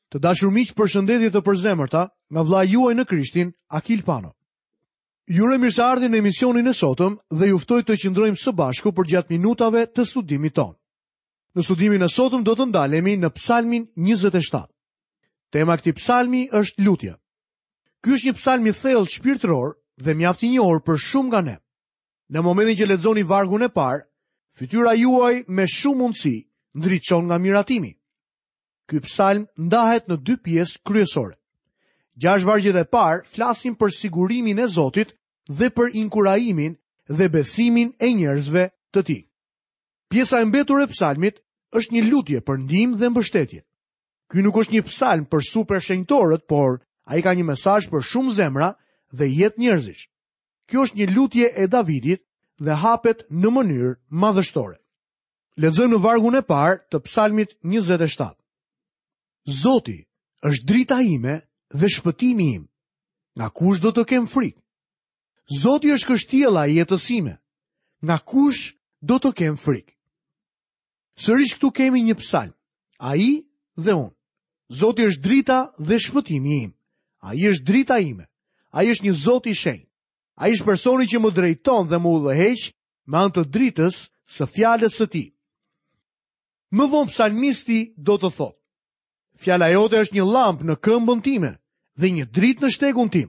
Të dashur miq, përshëndetje të përzemërta nga vllai juaj në Krishtin, Akil Pano. Ju uroj mirëseardhje në emisionin e sotëm dhe ju ftoj të qëndrojmë së bashku për gjatë minutave të studimit tonë. Në studimin e sotëm do të ndalemi në Psalmin 27. Tema e këtij psalmi është lutja. Ky është një psalm i thellë shpirtëror dhe mjaft i njohur për shumë nga ne. Në momentin që lexoni vargun e parë, fytyra juaj me shumë mundësi ndriçon nga miratimi. Ky psalm ndahet në 2 pjesë kryesore. 6 vargjet e parë flasin për sigurimin e Zotit dhe për inkurajimin dhe besimin e njerëzve të tij. Pjesa e mbetur e psalmit është një lutje për ndihmë dhe mbështetje. Ky nuk është një psalm për supershenjtorët, por ai ka një mesazh për shumë zemra dhe jetë njerëzish. Kjo është një lutje e Davidit dhe hapet në mënyrë madhështore. Lexojmë në vargun e parë të psalmit 27. Zoti është drita ime dhe shpëtimi im. Nga kush do të kem frikë? Zoti është kështjella e jetës ime. Nga kush do të kem frikë? Sërish këtu kemi një psalm, ai dhe unë. Zoti është drita dhe shpëtimi im. Ai është drita ime. Ai është një Zot i shenjtë. Ai është personi që më drejton dhe më udhëheq me anë të dritës së fjalës së tij. Më vonë psalmisti do të thotë: fjala jote është një llampë në këmbën time dhe një dritë në shtegun tim.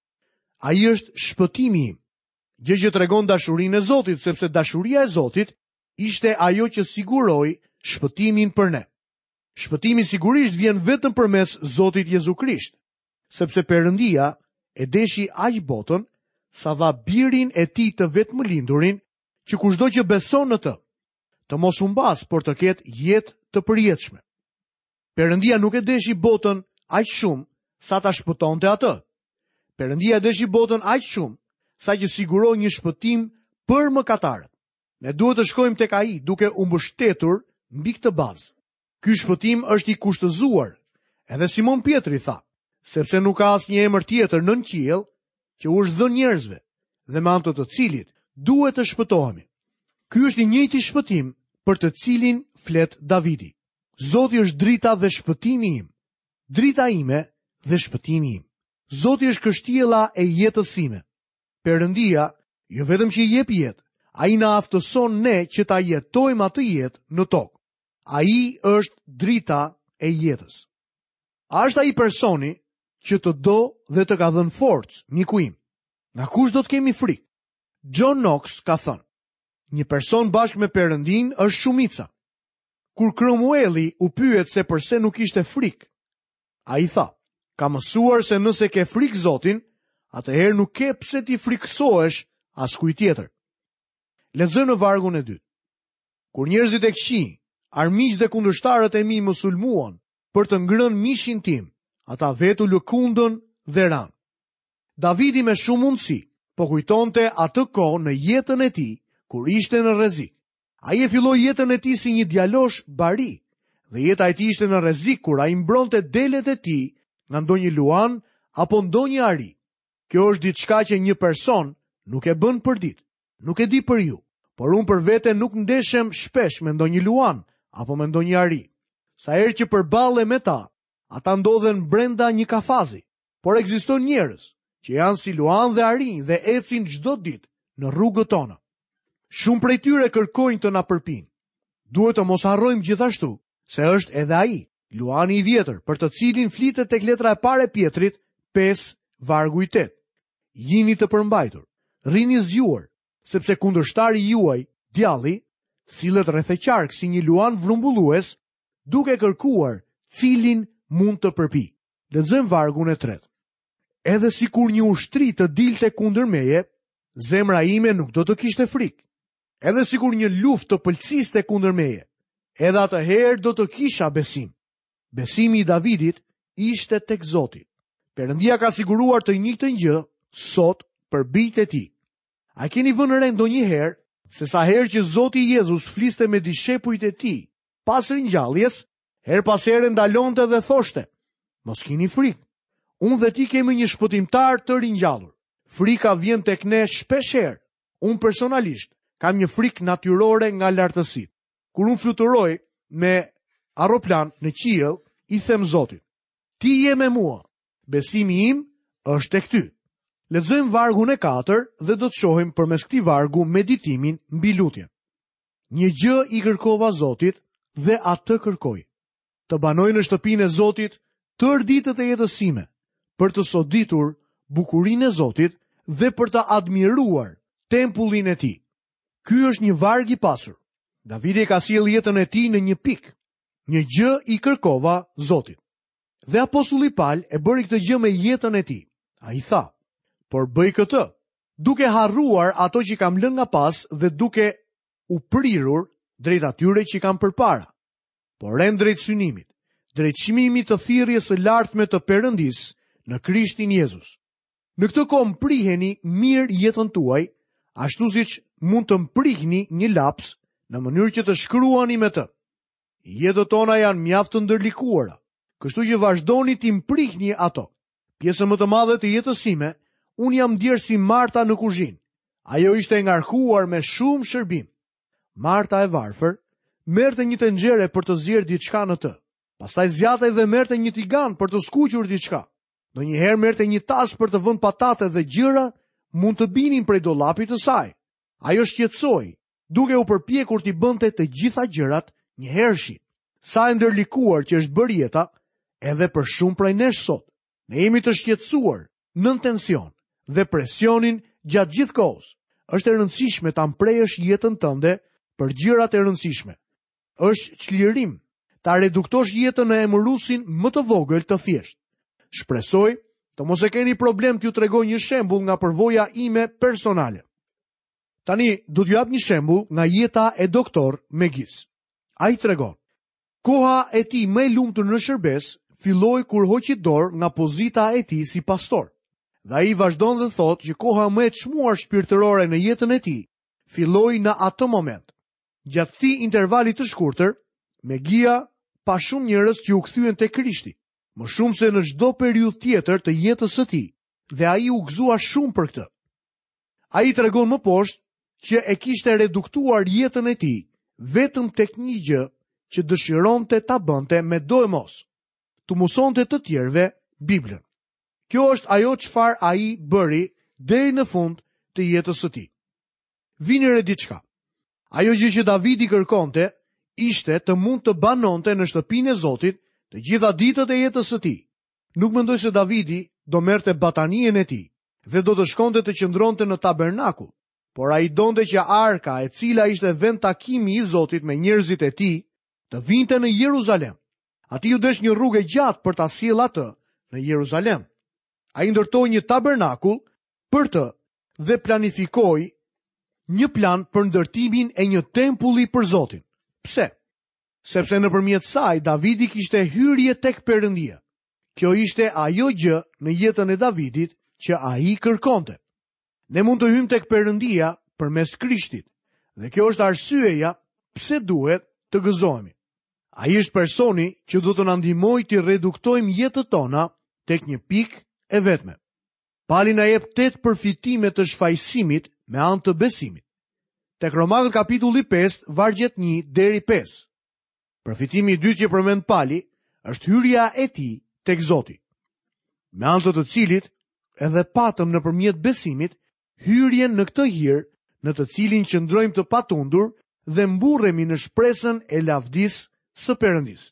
Ai është shpëtimi im. Gjë që tregon dashurinë e Zotit, sepse dashuria e Zotit ishte ajo që siguroi shpëtimin për ne. Shpëtimi sigurisht vjen vetëm përmes Zotit Jezu Krisht, sepse Perëndia e deshi aq botën sa dha birin e tij të vetëmëlindurin, që kushdo që beson në të mos humbas, por të ketë jetë të përjetshme. Perëndia nuk e deshi botën aq shumë sa ta shpëtonte atë. Perëndia deshi botën aq shumë sa që siguroi një shpëtim për mëkatarët. Ne duhet të shkojmë tek ai duke u mbështetur mbi këtë bazë. Ky shpëtim është i kushtëzuar, edhe Simon Pietri tha, sepse nuk ka asnjë emër tjetër nën qiell që u është dhënë njerëzve dhe me anë të cilit duhet të shpëtohemi. Ky është i njëjti shpëtim për të cilin flet Davidi. Zoti është drita dhe shpëtimi im. Drita ime dhe shpëtimi im. Zoti është kështjella e jetës sime. Perëndia jo vetëm që i jep jetë, ai na aftëson ne që ta jetojmë atë jetë në tokë. Ai është drita e jetës. A është ai personi që të do dhe të ka dhënë forcë, miku im? Nga kush do të kemi frikë? John Knox ka thënë: një person bashkë me Perëndin është shumica. Kur Cromwelli u pyet se përse nuk ishte frikë, ai tha: ka mësuar se nëse ke frikë Zotin, atëherë nuk ke pse ti frikësohesh askujt tjetër. Lexojmë në vargun e 2. Kur njerëzit e këqij, armiq dhe kundërshtarët e mi më sulmuan për të ngrënë mishin tim, ata vetë u lëkundën dhe ranë. Davidi me shumë mundësi po kujtonte atë kohë në jetën e tij kur ishte në rrezik. Ai e filloi jetën e tij si një djalosh bari, dhe jeta e tij ishte në rrezik kur ai mbronte delet e tij nga ndonjë luan apo ndonjë ari. Kjo është diçka që një person nuk e bën për ditë. Nuk e di për ju, por unë për vete nuk ndeshem shpesh me ndonjë luan apo me ndonjë ari. Sa herë që përballem me ta, ata ndodhen brenda një kafazi, por ekzistojnë njerëz që janë si luan dhe ari dhe ecin çdo ditë në rrugët tona. Shumë prej tyre kërkojnë të na përpinë. Duhet të mos harrojmë gjithashtu se është edhe ai, luani i vjetër, për të cilin flitet tek letra e parë e Pietrit 5 vargu i 8. Jini të përmbajtur, rini zgjuar, sepse kundërshtari juaj, djalli, sillet rreth e qark si një luan vrumbullues, duke kërkuar cilin mund të përpi. Lexojmë vargun e 3. Edhe sikur një ushtri të dilte kundër meje, zemra ime nuk do të kishte frikë. Edhe sikur një luftë të pëlqiste kundër meje, edhe atëherë do të kisha besim. Besimi i Davidit ishte tek Zoti. Perëndia ka siguruar të njëjtën gjë sot për bijtë e tij. A keni vënë re ndonjëherë se sa herë që Zoti Jezus fliste me dishepujt e tij pas ringjalljes, her pas here ndalonte dhe thoshte: mos keni frikë. Unë dhe ti kemi një shpëtimtar të ringjallur. Frika vjen tek ne shpesh herë. Unë personalisht kam një frikë natyrore nga lartësitë. Kur unë fluturoj me aeroplan në qiell, i them Zotit: Ti je me mua, besimi im është tek ty. Lexojmë vargun e 4 dhe do të shohim përmes këtij vargu meditimin mbi lutjen. Një gjë i kërkova Zotit dhe atë kërkoj, të banoj në shtëpinë e Zotit tërë ditët e jetës sime, për të soditur bukurinë e Zotit dhe për të admiruar tempullin e tij. Ky është një varg i pasur. Davidi ka sjell jetën e tij në një pikë. Një gjë i kërkova Zotit. Dhe apostulli Paul e bëri këtë gjë me jetën e tij. Ai tha: "Por bëj këtë, duke harruar ato që kam lënë nga pas dhe duke u prirur drejt atyre që kam përpara. Por drejt synimit, drejt çmimit të thirrjes së lartme të Perëndis në Krishtin Jezus. Në këtë kohë mpriheni mirë jetën tuaj, ashtu siç mund të mprihni një laps në mënyrë që të shkruani me të. Jetët tona janë mjaft të ndërlikuara, kështu që vazhdoni t'i mprihni ato. Pjesën më të madhe të jetës sime, unë jam ndjerë si Marta në kuzhinë. Ajo ishte ngarkuar me shumë shërbim. Marta e varfër merrte një tenxhere për të zgjerë diçka në të. Pastaj zgjatej dhe merrte një tigan për të skuqur diçka. Ndonjëherë merrte një tas për të vënë patate dhe gjëra mund të binin prej dollapit të saj. Ajo shqetësoi, duke u përpjekur t'i bënte të gjitha gjërat njëherëshi. Sa e ndërlikuar që është bërë jeta, edhe për shumë prej nesh sot. Ne jemi të shqetësuar, nën tension dhe presionin gjatë gjithë kohës. Është e rëndësishme ta mprehesh jetën tënde për gjërat e rëndësishme. Është çlirim ta reduktosh jetën në emërusin më të vogël të thjesht. Shpresoj të mos e keni problem t'ju tregoj një shembull nga përvoja ime personale. Tani do t'ju jap një shembull nga jeta e doktor Megis. Ai tregon: koha e tij më e lumtur në shërbes filloi kur hoqi dorë nga pozita e tij si pastor. Dhe ai vazhdon dhe thot që koha më e çmuar shpirtërore në jetën e tij filloi në atë moment. Gjatë këtij intervali të shkurtër, Megia pa shumë njerëz që u kthyen te Krishti, më shumë se në çdo periudhë tjetër të jetës së tij, dhe ai u gëzua shumë për këtë. Ai tregon më poshtë që e kishte reduktuar jetën e tij vetëm tek një gjë që dëshironte ta bënte me do e mos, të mësonte të tjerëve Biblën. Kjo është ajo çfarë ai bëri deri në fund të jetës së tij. Vini re diçka. Ajo gjë që Davidi kërkonte ishte të mund të banonte në shtëpinë e Zotit të gjitha ditët e jetës së tij. Nuk mendoj se Davidi do merrte batanien e tij dhe do të shkonte të qëndronte në tabernakull, por ai donte që arka, e cila ishte vend takimi i Zotit me njerëzit e tij, të vinte në Jeruzalem. Ati u desh një rrugë gjatë për ta sjellë atë në Jeruzalem. Ai ndërtoi një tabernakull për të dhe planifikoi një plan për ndërtimin e një tempulli për Zotin. Pse? Sepse nëpërmjet saj Davidi kishte hyrje tek Perëndia. Kjo ishte ajo gjë në jetën e Davidit që ai kërkonte. Ne mund të hyjmë tek Perëndia përmes Krishtit, dhe kjo është arsyeja pse duhet të gëzohemi. Ai është personi që do të na ndihmojë të reduktojmë jetën tona tek një pikë e vetme. Pali na jep 8 përfitime të shfaqsimit me anë të besimit. Tek Romakët kapitulli 5, vargjet 1 deri 5. Përfitimi i dytë që përmend Pali është hyrja e tij tek Zoti, me anë të cilit edhe patëm nëpërmjet besimit hyrjen në këtë hir në të cilin qëndrojmë të patundur dhe mburremi në shpresën e lavdisë së Perëndis.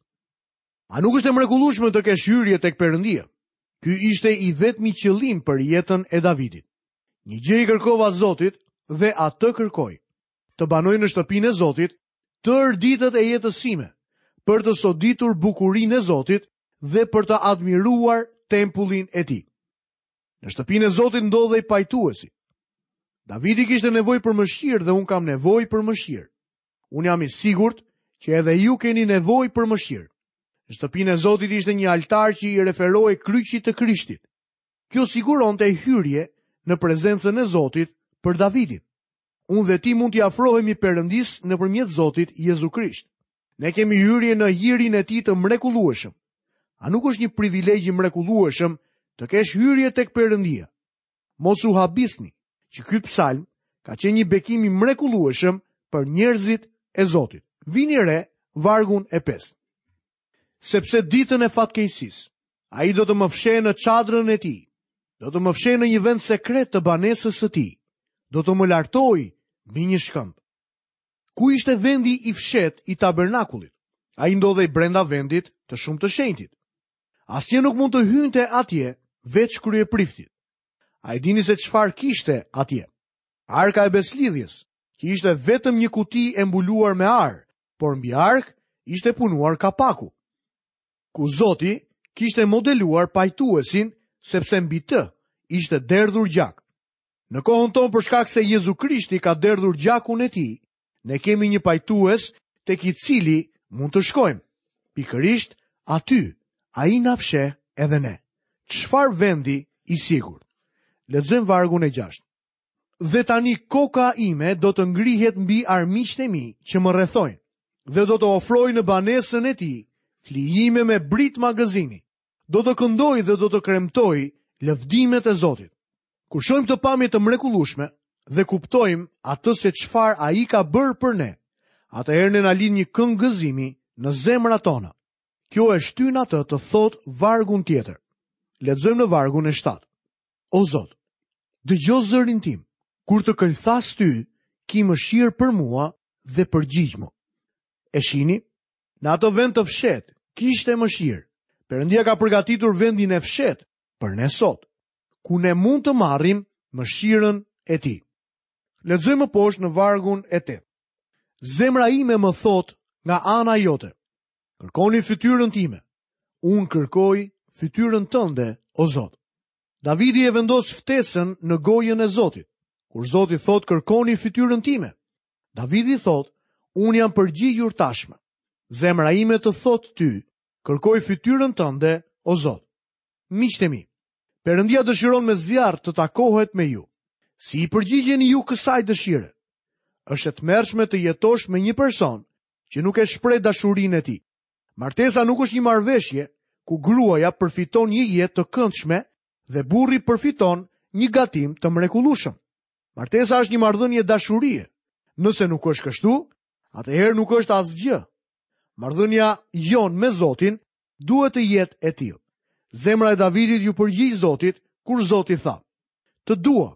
A nuk është e mrekullueshme të kesh hyrje tek Perëndia? Ky ishte i vetmi qëllim për jetën e Davidit. Një gjë i kërkova Zotit dhe atë kërkoj, të banoj në shtëpinë e Zotit tërë ditët e jetës sime, për të soditur bukurinë e Zotit dhe për të admiruar tempullin e tij. Në shtëpinë e Zotit ndodhej pajtuesi. Davidi kishte nevojë për mëshirë dhe unë kam nevojë për mëshirë. Unë jam i sigurt që edhe ju keni nevojë për mëshirë. Në shtëpinë e Zotit ishte një altar që i referohej kryqit të Krishtit. Kjo siguronte hyrje në prezencën e Zotit për Davidin. Unë dhe ti mund t'i afrohemi Perëndis nëpërmjet Zotit Jezu Krisht. Ne kemi hyrje në hirin e tij të mrekullueshëm. A nuk është një privilegj i mrekullueshëm të kesh hyrje tek Perëndia? Mos u habisni që ky psalm ka qenë një bekim i mrekullueshëm për njerëzit e Zotit. Vini re vargun e 5. Sepse ditën e fatkeqësisë, Ai do të më fshehë në çadrën e tij. Do të më fshehë në një vend sekret të banesës së tij. Do të më lartoj mbi një shkëmb. Ku ishte vendi i fshet i tabernakullit? Ai ndodhej brenda vendit të shumë të shenjtit. Asnjë nuk mund të hynte atje veç kryepriftit. Ai dini se çfarë kishte atje? Arka e beslidhjes, që ishte vetëm një kuti e mbuluar me ar, por mbi ark ishte punuar kapaku. Ku Zoti kishte modeluar pajtuesin, sepse mbi të ishte derdhur gjak. Në kohën tonë, për shkak se Jezu Krishti ka derdhur gjakun e tij, ne kemi një pajtues tek i cili mund të shkojmë. Pikërisht aty ai na fsheh edhe ne. Çfarë vendi i sigurt? Lexojmë vargun e 6. Dhe tani koka ime do të ngrihet mbi armiqtë e mi që më rrethojnë, dhe do të ofroj në banesën e tij flijime me brit magazini. Do të këndoj dhe do të kremtoj lëvdimet e Zotit. Kur shohim të pamje të mrekullueshme dhe kuptojmë atë se çfarë ai ka bërë për ne, atëherë ne na lind një këngë gëzimi në zemrat tona. Kjo e shtyn atë të thot vargun tjetër. Lexojmë në vargun e 7. O Zot, dëgjoj zërin tim, kur të këllthas ty, ki mëshirë për mua dhe përgjigj mu. E shihni, në atë vend të fshet, kishte mëshirë. Perëndia ka përgatitur vendin e fshet për ne sot, ku ne mund të marrim mëshirën e tij. Lexojmë poshtë në vargun e 8. Zemra ime më thot nga ana jote, kërkoni fytyrën time. Unë kërkoj fytyrën tënde, o Zot. Davidi e vendos ftesën në gojën e Zotit. Kur Zoti thot kërkoni fytyrën time, Davidi thot, unë jam përgjigjur tashmë. Zemra ime të thot ty, kërkoj fytyrën tënde, o Zot. Miqtë e mi, Perëndia dëshiron me zjarr të takohet me ju. Si i përgjigjeni ju kësaj dëshire? Është e tmerrshme të jetosh me një person që nuk e shpreh dashurinë e tij. Martesa nuk është një marrëveshje ku gruaja përfiton një jetë të këndshme dhe burri përfiton një gatim të mrekullueshëm. Martesa është një marrëdhënie dashurie. Nëse nuk është kështu, atëherë nuk është asgjë. Marrëdhënia jon me Zotin duhet të jetë e tillë. Zemra e Davidit ju përgjigj Zotit kur Zoti tha: "Të dua."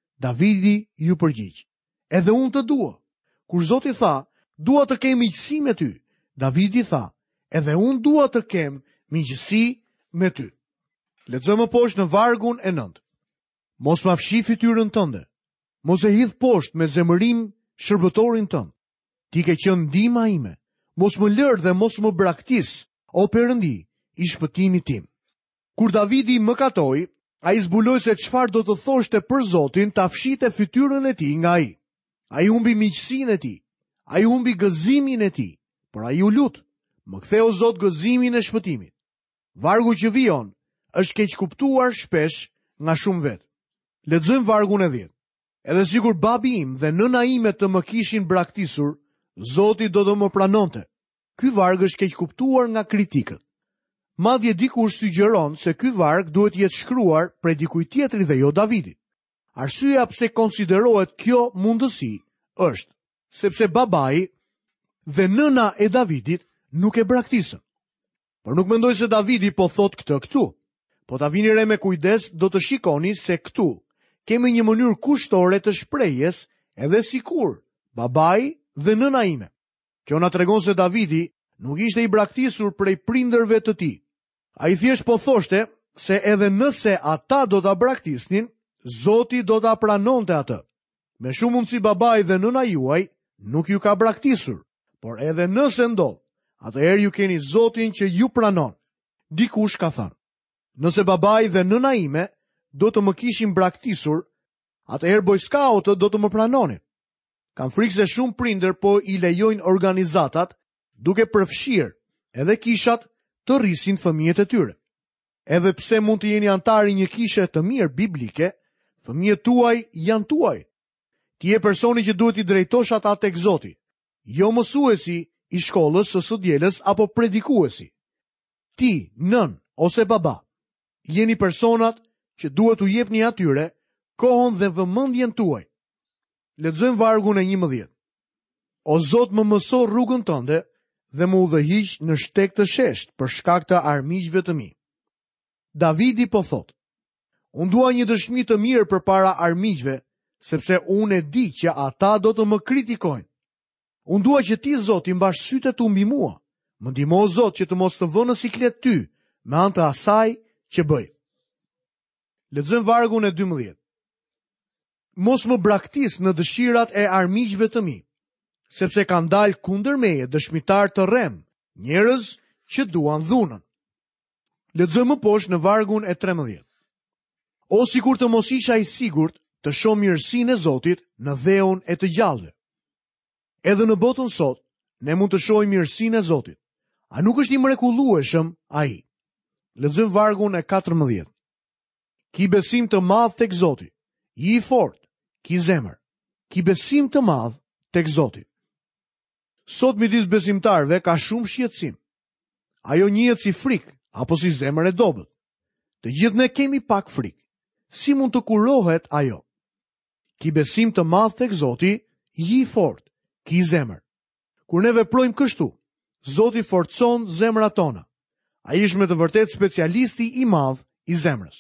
Davidi ju përgjigj: "Edhe unë të dua." Kur Zoti tha: "Dua të kem miqësi me ty." Davidi tha: "Edhe unë dua të kem miqësi me ty." Lexojmë poshtë në vargun e 9. Mos ma fshi fytyrën tënde. Mos e hidh poshtë me zemërim shërbëtorin tënd. Ti ke qenë ndihma ime. Mos më lër dhe mos më braktis, o Perëndi, i shpëtimit tim. Kur Davidi mëkatoi, ai zbuloi se çfarë do të thoshte për Zotin ta fshite fytyrën e tij nga ai. Ai humbi miqësinë e tij. Ai humbi gëzimin e tij. Por ai u lut: "Më ktheu Zot gëzimin e shpëtimit." Vargu që vijon është keq kuptuar shpesh nga shumë vetë. Lexojmë vargun e 10. Edhe sikur babi im dhe nëna ime të më kishin braktisur, Zoti do të më pranonte. Ky varg është keq kuptuar nga kritikët. Madje dikush sugjeron se ky varg duhet jetë shkruar prej dikujt tjetri dhe jo Davidit. Arsyeja pse konsiderohet kjo mundësi është sepse babai dhe nëna e Davidit nuk e braktisën. Por nuk mendoj se Davidi po thot këtë këtu. Po ta vini re me kujdes, do të shikoni se këtu kemi një mënyrë kushtore të shprehjes, edhe sikur babai dhe nëna ime. Kjo na tregon se Davidi nuk ishte i braktisur prej prindërve të tij. Ai thjesht po thoshte se edhe nëse ata do ta braktisnin, Zoti do ta pranonte atë. Me shumë mundësi babai dhe nëna juaj nuk ju ka braktisur, por edhe nëse ndodh, atëherë ju keni Zotin që ju pranon. Dikush ka thënë: "Nëse babai dhe nëna ime do të më kishin braktisur, atëherë bojskautët do të më pranonin." Kam frikë se shumë prindër po i lejojnë organizatat duke përfshirë edhe kishat të rrisin fëmijët e tyre. Edhe pse mund të jeni antari një kishe të mirë biblike, fëmijët tuaj janë tuaj. Ti je personi që duhet i drejtosh ata tek Zoti, jo mësuesi i shkollës së së dielës apo predikuesi. Ti, nën ose baba, jeni personat që duhet u jepni atyre kohën dhe vëmendjen tuaj. Lexojmë vargun e 11. O Zot, më mëso rrugën tënde dhe më udhëhiq në shtek të shesht për shkak të armiqve të mi. Davidi po thot: unë dua një dëshmi të mirë përpara armiqve, sepse unë e di që ata do të më kritikojnë. Unë dua që ti, Zoti, mbash sytë tu mbi mua. Më ndihmo, Zot, që të mos të vë në siklet ty me anë të asaj që bëj. Lexojmë vargun e 12. Mos më braktis në dëshirat e armiqve të mi, sepse kanë dalë kundër meje dëshmitar të rrem, njerëz që duan dhunën. Lexojmë më poshtë në vargun e 13. O sikur të mos isha i sigurt të shoh mirësinë e Zotit në dheun e të gjallëve. Edhe në botën sot, ne mund të shohim mirësinë e Zotit. A nuk është i mrekullueshëm ai? Lexojmë vargun e 14. Ki besim të madh tek Zoti, i fort, ki zemër, ki besim të madh tek Zoti. Sot midis besimtarve ka shumë shqetësim. Ajo njihet si frikë apo si zemër e dobët. Të gjithë ne kemi pak frikë. Si mund të kurohet ajo? Ki besim të madh tek Zoti, i fort, ki zemër. Kur ne veprojmë kështu, Zoti forcon zemrat tona. Ai është me të vërtetë specialisti i madh i zemrës.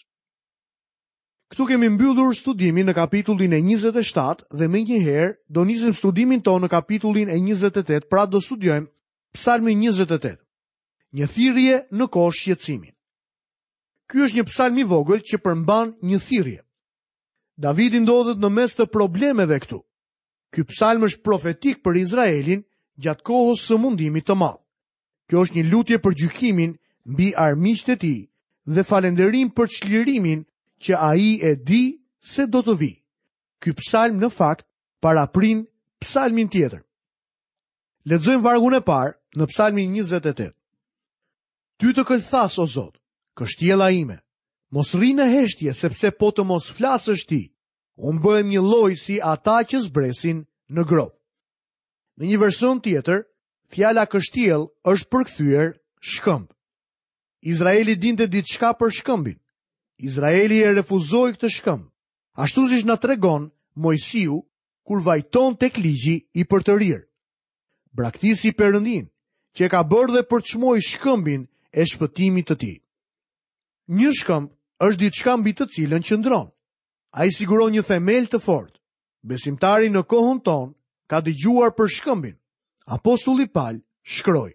Këtu kemi mbyllur studimin në kapitullin e 27 dhe menjëherë do nisim studimin tonë në kapitullin e 28, pra do studiojmë Psalmin 28. Një thirrje në kohë shqetësimi. Ky është një psalm i vogël që përmban një thirrje. Davidi ndodhet në mes të problemeve këtu. Ky psalm është profetik për Izraelin gjatë kohës së mundimit të madh. Kjo është një lutje për gjykimin mbi armiqtë e tij dhe falënderim për çlirimin që ai e di se do të vi. Ky psalm në fakt paraprin psalmin tjetër. Lexojmë vargun e parë në psalmin 28. Ty të këllthas, o Zot, kështjella ime, mos rri në heshtje, sepse po të mos flasësh ti, unë bëhem një lloj si ata që zbresin në grop. Në një version tjetër, fjala kështjell është përkthyer shkëmb. Izraeli dinte diçka për shkëmbin. Izraeli e refuzoi këtë shkëmb, ashtu siç na tregon Mojsiu kur vajton tek ligji i përtërir. Braktisi Perëndin, që e ka bërë dhe përçmoi shkëmbin e shpëtimit të tij. Një shkëmb është diçka mbi të cilën qëndron. Ai siguron një themel të fortë. Besimtari në kohën tonë ka dëgjuar për shkëmbin. Apostulli Paul shkroi: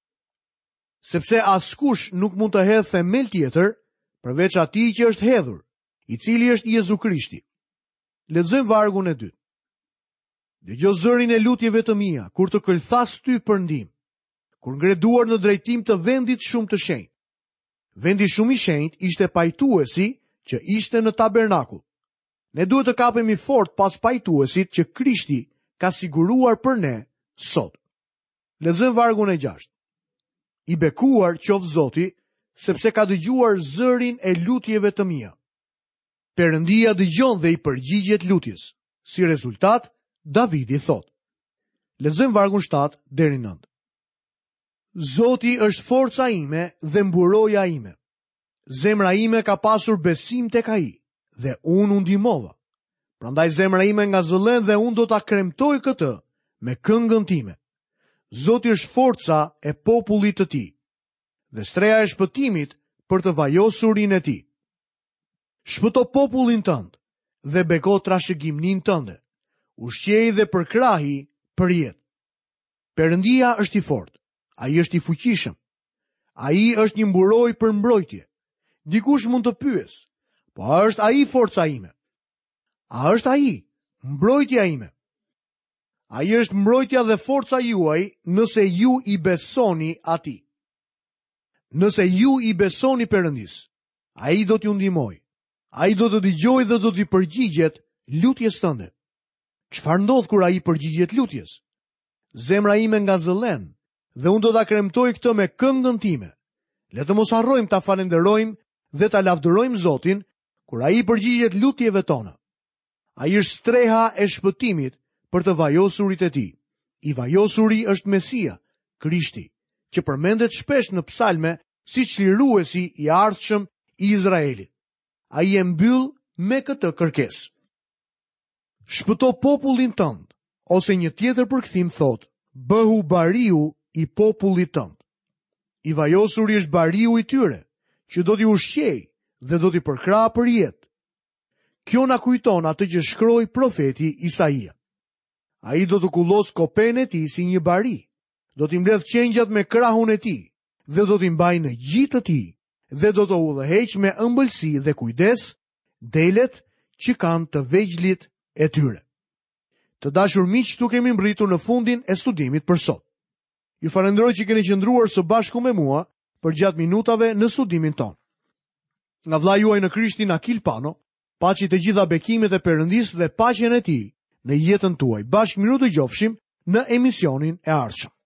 sepse askush nuk mund të hedhë themel tjetër përveç atij që është hedhur, i cili është Jezu Krishti. Lexojmë vargun e 2. Dëgjoj zërin e lutjeve të mia kur të këllthas ty për ndihmë, kur ngre duar në drejtim të vendit shumë të shenjtë. Vendi shumë i shenjtë ishte pajtuesi që ishte në tabernakull. Ne duhet të kapemi fort pas pajtuesit që Krishti ka siguruar për ne sot. Lexojmë vargun e 6. I bekuar qoftë Zoti, sepse ka dëgjuar zërin e lutjeve të mia. Perëndia dëgjon dhe i përgjigjet lutjes. Si rezultat, Davidi thot. Lexojmë vargun 7 deri 9. Zoti është forca ime dhe mburoja ime. Zemra ime ka pasur besim tek ai dhe unë u ndihmova. Prandaj zemra ime ngazëllen dhe unë do ta kremtoj këtë me këngën time. Zoti është forca e popullit të tij dhe streha e shpëtimit për të vajosurin e tij. Shpëto popullin tënd dhe beko trashëgimnin tënde. Ushqej dhe përkrahi për jetë. Perëndia është i fortë. Ai është i fuqishëm. Ai është një mburoj për mbrojtje. Dikush mund të pyes: po a është ai forca ime? A është ai mbrojtja ime? Ai është mbrojtja dhe forca juaj nëse ju i besoni atij. Nëse ju i besoni Perëndis, ai do t'ju ndihmojë. Ai do të dëgjojë dhe do t'i përgjigjet lutjes tënde. Çfarë ndodh kur ai përgjigjet lutjes? Zemra ime ngazëllen dhe unë do ta kremtoj këtë me këngën time. Le të mos harrojmë ta falenderojmë dhe ta lavdërojmë Zotin kur ai përgjigjet lutjeve tona. Ai është streha e shpëtimit për të vajosurit e tij. I vajosuri është Mesia, Krishti, që përmendet shpesh në psalme si çliruesi i ardhshëm i Izraelit. Ai e mbyll me këtë kërkesë. Shpëto popullin tënd, ose një tjetër përkthim thot: bëhu bariu i popullit tënd. I vajosuri është bariu i tyre, që do t'i ushqej dhe do t'i përkrahë për jetë. Kjo na kujton atë që shkroi profeti Isaia. Ai do të kullos kopen e tij si një bari, do t'i mbledh qengjat me krahun e tij dhe do t'i mbajë në gjitë të tij dhe do të udhëheq me ëmbëlsi dhe kujdes delet që kanë të vegjlit e tyre. Të dashur miq, këtu kemi mbërritur në fundin e studimit për sot. Ju falenderoj që keni qëndruar së bashku me mua për gjatë minutave në studimin ton. Nga vlla juaj në Krishtin Akil Pano, paçi të gjitha bekimet e Perëndisë dhe paqen e tij në jetën tuaj. Bashkë miru të gjofshim në emisionin e ardhshëm.